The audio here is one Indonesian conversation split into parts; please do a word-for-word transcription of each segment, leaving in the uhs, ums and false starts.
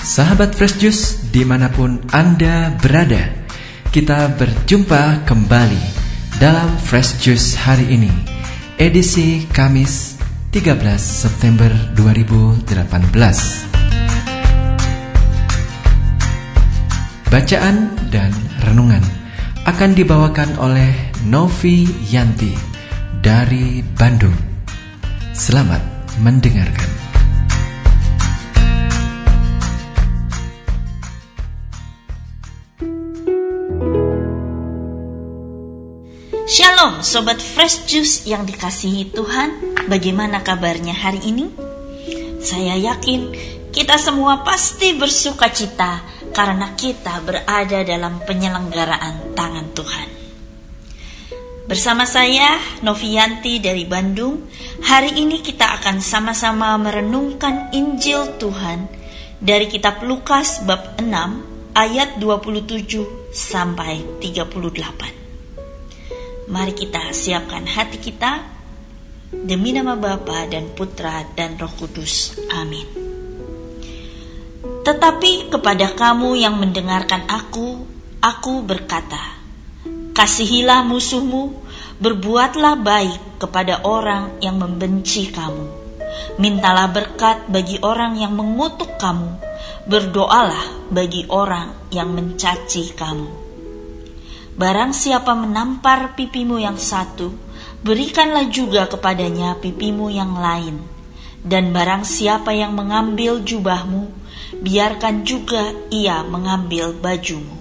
Sahabat Fresh Juice dimanapun Anda berada, kita berjumpa kembali dalam Fresh Juice hari ini, edisi Kamis tiga belas September dua ribu delapan belas. Bacaan dan renungan akan dibawakan oleh Novi Yanti dari Bandung. Selamat mendengarkan. Shalom Sobat Fresh Juice yang dikasihi Tuhan. Bagaimana kabarnya hari ini? Saya yakin kita semua pasti bersuka cita karena kita berada dalam penyelenggaraan tangan Tuhan. Bersama saya Novianti dari Bandung. Hari ini kita akan sama-sama merenungkan Injil Tuhan dari kitab Lukas bab enam ayat dua puluh tujuh sampai tiga puluh delapan. Mari kita siapkan hati kita demi nama Bapa dan Putra dan Roh Kudus. Amin. Tetapi kepada kamu yang mendengarkan aku, aku berkata, kasihilah musuhmu, berbuatlah baik kepada orang yang membenci kamu. Mintalah berkat bagi orang yang mengutuk kamu, berdoalah bagi orang yang mencaci kamu. Barang siapa menampar pipimu yang satu, berikanlah juga kepadanya pipimu yang lain. Dan barang siapa yang mengambil jubahmu, biarkan juga ia mengambil bajumu.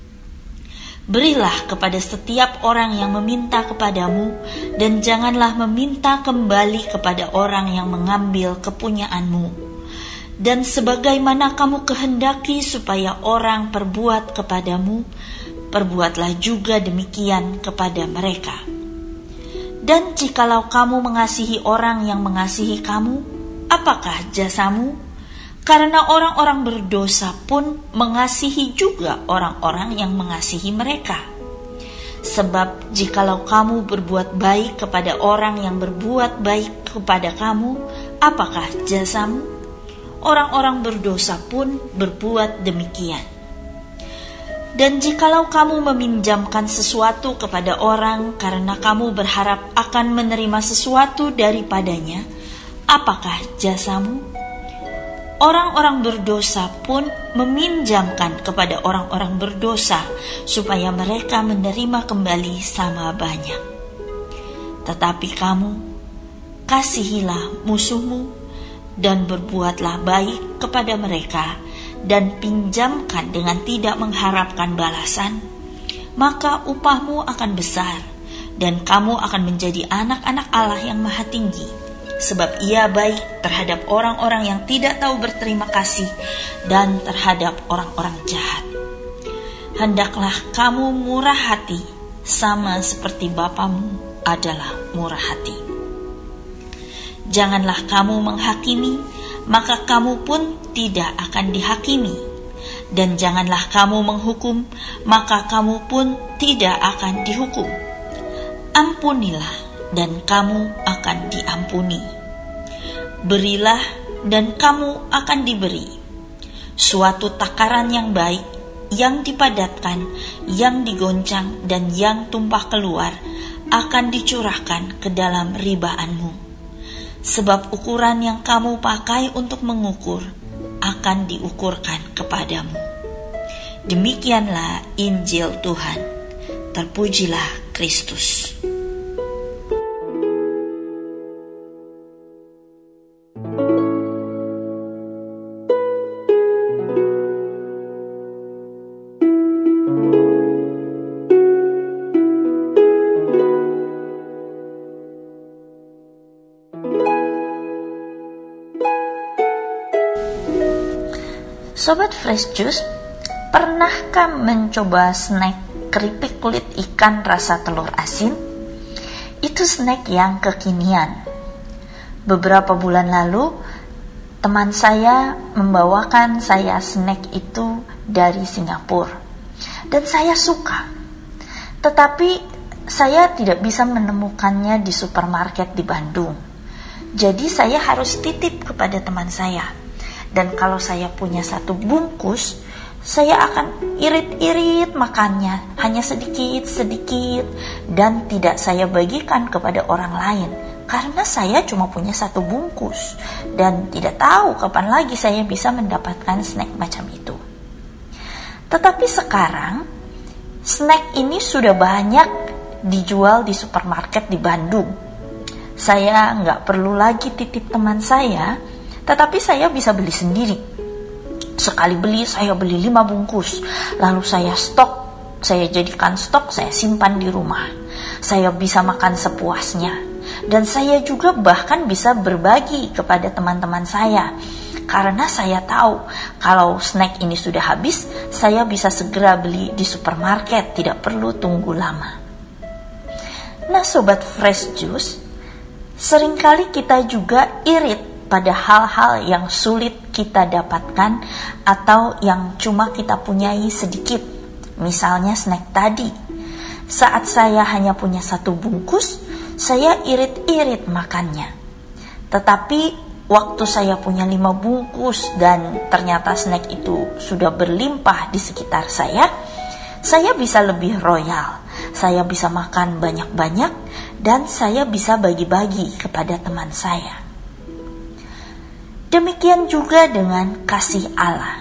Berilah kepada setiap orang yang meminta kepadamu, dan janganlah meminta kembali kepada orang yang mengambil kepunyaanmu. Dan sebagaimana kamu kehendaki supaya orang perbuat kepadamu, perbuatlah juga demikian kepada mereka. Dan jikalau kamu mengasihi orang yang mengasihi kamu, apakah jasamu? Karena orang-orang berdosa pun mengasihi juga orang-orang yang mengasihi mereka. Sebab jikalau kamu berbuat baik kepada orang yang berbuat baik kepada kamu, apakah jasamu? Orang-orang berdosa pun berbuat demikian. Dan jikalau kamu meminjamkan sesuatu kepada orang karena kamu berharap akan menerima sesuatu daripadanya, apakah jasamu? Orang-orang berdosa pun meminjamkan kepada orang-orang berdosa supaya mereka menerima kembali sama banyak. Tetapi kamu, kasihilah musuhmu dan berbuatlah baik kepada mereka, dan pinjamkan dengan tidak mengharapkan balasan, maka upahmu akan besar, dan kamu akan menjadi anak-anak Allah yang Maha Tinggi, sebab Ia baik terhadap orang-orang yang tidak tahu berterima kasih dan terhadap orang-orang jahat. Hendaklah kamu murah hati, sama seperti Bapamu adalah murah hati. Janganlah kamu menghakimi, maka kamu pun tidak akan dihakimi. Dan janganlah kamu menghukum, maka kamu pun tidak akan dihukum. Ampunilah, dan kamu akan diampuni. Berilah, dan kamu akan diberi. Suatu takaran yang baik, yang dipadatkan, yang digoncang, dan yang tumpah keluar, akan dicurahkan ke dalam ribaanmu. Sebab ukuran yang kamu pakai untuk mengukur akan diukurkan kepadamu. Demikianlah Injil Tuhan. Terpujilah Kristus. Sobat Fresh Juice, pernahkah mencoba snack keripik kulit ikan rasa telur asin? Itu snack yang kekinian. Beberapa bulan lalu, teman saya membawakan saya snack itu dari Singapura. Dan saya suka. Tetapi saya tidak bisa menemukannya di supermarket di Bandung. Jadi saya harus titip kepada teman saya. Dan kalau saya punya satu bungkus, saya akan irit-irit makannya, hanya sedikit-sedikit, dan tidak saya bagikan kepada orang lain. Karena saya cuma punya satu bungkus, dan tidak tahu kapan lagi saya bisa mendapatkan snack macam itu. Tetapi sekarang, snack ini sudah banyak dijual di supermarket di Bandung. Saya nggak perlu lagi titip teman saya, tetapi saya bisa beli sendiri. Sekali beli, saya beli lima bungkus, lalu saya stok, saya jadikan stok, saya simpan di rumah. Saya bisa makan sepuasnya, dan saya juga bahkan bisa berbagi kepada teman-teman saya. Karena saya tahu kalau snack ini sudah habis, saya bisa segera beli di supermarket, tidak perlu tunggu lama. Nah, Sobat Fresh Juice, seringkali kita juga irit pada hal-hal yang sulit kita dapatkan atau yang cuma kita punyai sedikit. Misalnya snack tadi. Saat saya hanya punya satu bungkus, saya irit-irit makannya. Tetapi waktu saya punya lima bungkus dan ternyata snack itu sudah berlimpah di sekitar saya, saya bisa lebih royal. Saya bisa makan banyak-banyak dan saya bisa bagi-bagi kepada teman saya. Demikian juga dengan kasih Allah.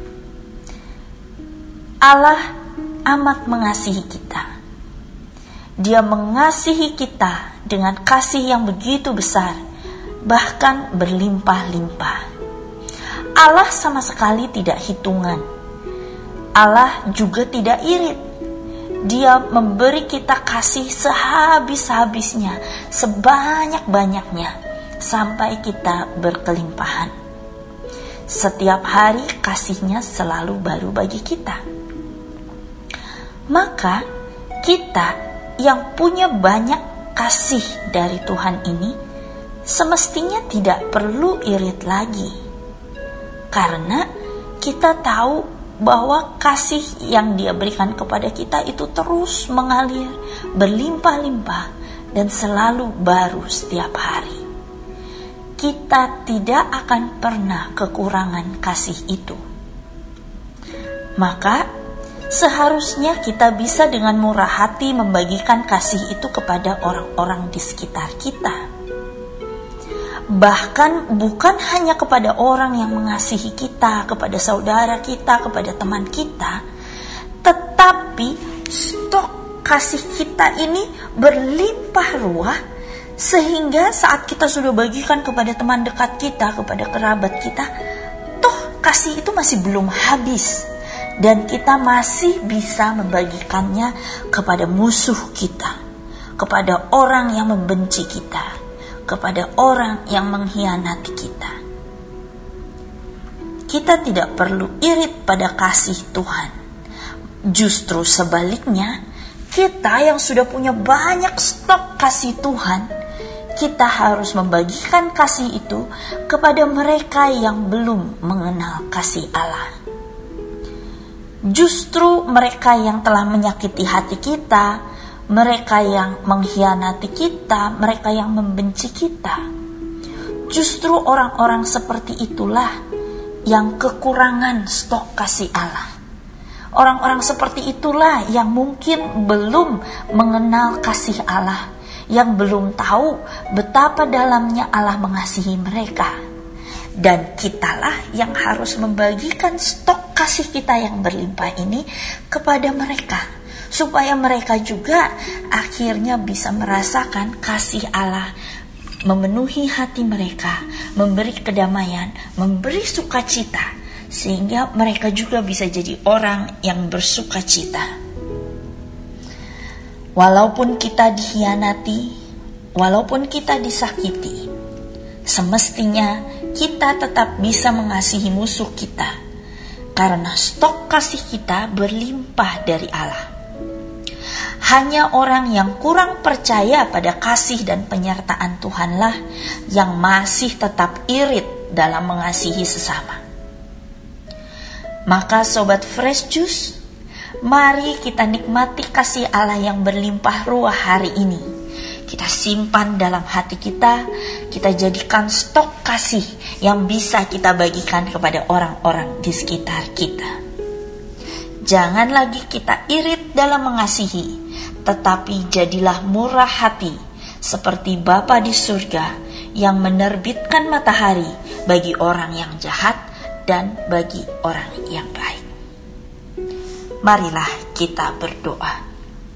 Allah amat mengasihi kita. Dia mengasihi kita dengan kasih yang begitu besar, bahkan berlimpah-limpah. Allah sama sekali tidak hitungan. Allah juga tidak irit. Dia memberi kita kasih sehabis-habisnya, sebanyak-banyaknya, sampai kita berkelimpahan. Setiap hari kasihnya selalu baru bagi kita. Maka kita yang punya banyak kasih dari Tuhan ini semestinya tidak perlu irit lagi. Karena kita tahu bahwa kasih yang Dia berikan kepada kita itu terus mengalir, berlimpah-limpah, dan selalu baru setiap hari. Kita tidak akan pernah kekurangan kasih itu. Maka seharusnya kita bisa dengan murah hati membagikan kasih itu kepada orang-orang di sekitar kita. Bahkan bukan hanya kepada orang yang mengasihi kita, kepada saudara kita, kepada teman kita, tetapi stok kasih kita ini berlimpah ruah, sehingga saat kita sudah bagikan kepada teman dekat kita, kepada kerabat kita, toh kasih itu masih belum habis, dan kita masih bisa membagikannya kepada musuh kita, kepada orang yang membenci kita, kepada orang yang mengkhianati kita. Kita tidak perlu irit pada kasih Tuhan. Justru sebaliknya, kita yang sudah punya banyak stok kasih Tuhan, kita harus membagikan kasih itu kepada mereka yang belum mengenal kasih Allah. Justru mereka yang telah menyakiti hati kita, mereka yang mengkhianati kita, mereka yang membenci kita, justru orang-orang seperti itulah yang kekurangan stok kasih Allah. Orang-orang seperti itulah yang mungkin belum mengenal kasih Allah, yang belum tahu betapa dalamnya Allah mengasihi mereka. Dan kitalah yang harus membagikan stok kasih kita yang berlimpah ini kepada mereka, supaya mereka juga akhirnya bisa merasakan kasih Allah memenuhi hati mereka, memberi kedamaian, memberi sukacita, sehingga mereka juga bisa jadi orang yang bersukacita. Walaupun kita dikhianati, walaupun kita disakiti, semestinya kita tetap bisa mengasihi musuh kita, karena stok kasih kita berlimpah dari Allah. Hanya orang yang kurang percaya pada kasih dan penyertaan Tuhanlah yang masih tetap irit dalam mengasihi sesama. Maka Sobat Fresh Juice, mari kita nikmati kasih Allah yang berlimpah ruah hari ini. kita simpan dalam hati kita, kita jadikan stok kasih yang bisa kita bagikan kepada orang-orang di sekitar kita. Jangan lagi kita irit dalam mengasihi, tetapi jadilah murah hati, seperti Bapa di surga yang menerbitkan matahari bagi orang yang jahat dan bagi orang yang baik. Marilah kita berdoa.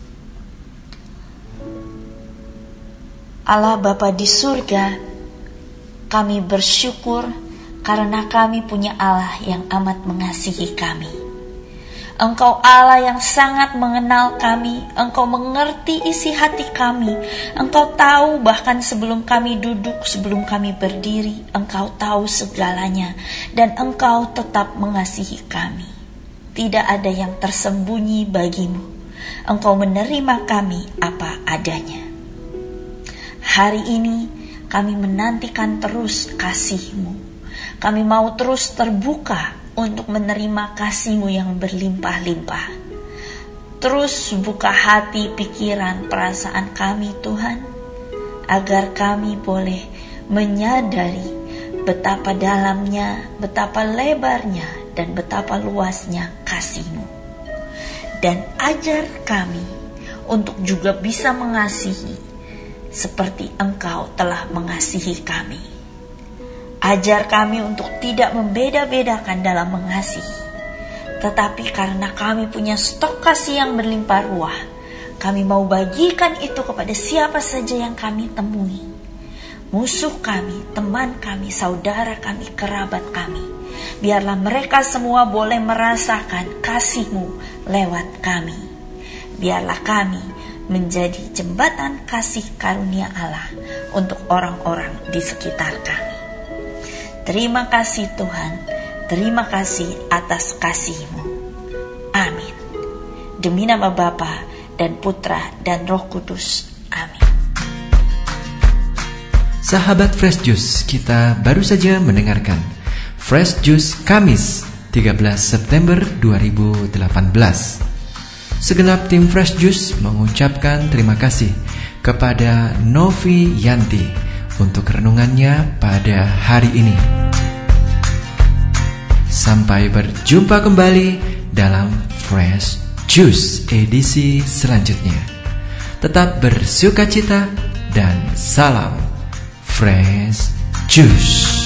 Allah Bapa di surga, kami bersyukur karena kami punya Allah yang amat mengasihi kami. Engkau Allah yang sangat mengenal kami, Engkau mengerti isi hati kami, Engkau tahu bahkan sebelum kami duduk, sebelum kami berdiri, Engkau tahu segalanya, dan Engkau tetap mengasihi kami. Tidak ada yang tersembunyi bagimu, Engkau menerima kami apa adanya. Hari ini kami menantikan terus kasih-Mu. Kami mau terus terbuka untuk menerima kasih-Mu yang berlimpah-limpah. Terus buka hati, pikiran, perasaan kami Tuhan, agar kami boleh menyadari betapa dalamnya, betapa lebarnya, dan betapa luasnya kasih-Mu. Dan ajar kami untuk juga bisa mengasihi seperti Engkau telah mengasihi kami. Ajar kami untuk tidak membeda-bedakan dalam mengasihi, tetapi karena kami punya stok kasih yang berlimpah ruah, kami mau bagikan itu kepada siapa saja yang kami temui. Musuh kami, teman kami, saudara kami, kerabat kami. Biarlah mereka semua boleh merasakan kasih-Mu lewat kami. Biarlah kami menjadi jembatan kasih karunia Allah untuk orang-orang di sekitar kami. Terima kasih Tuhan, terima kasih atas kasih-Mu. Amin. Demi nama Bapa dan Putra dan Roh Kudus. Amin. Sahabat Fresh Juice, kita baru saja mendengarkan Fresh Juice Kamis tiga belas September dua ribu delapan belas. Segenap tim Fresh Juice mengucapkan terima kasih kepada Novi Yanti untuk renungannya pada hari ini. Sampai berjumpa kembali dalam Fresh Juice edisi selanjutnya. Tetap bersukacita dan salam Fresh Juice.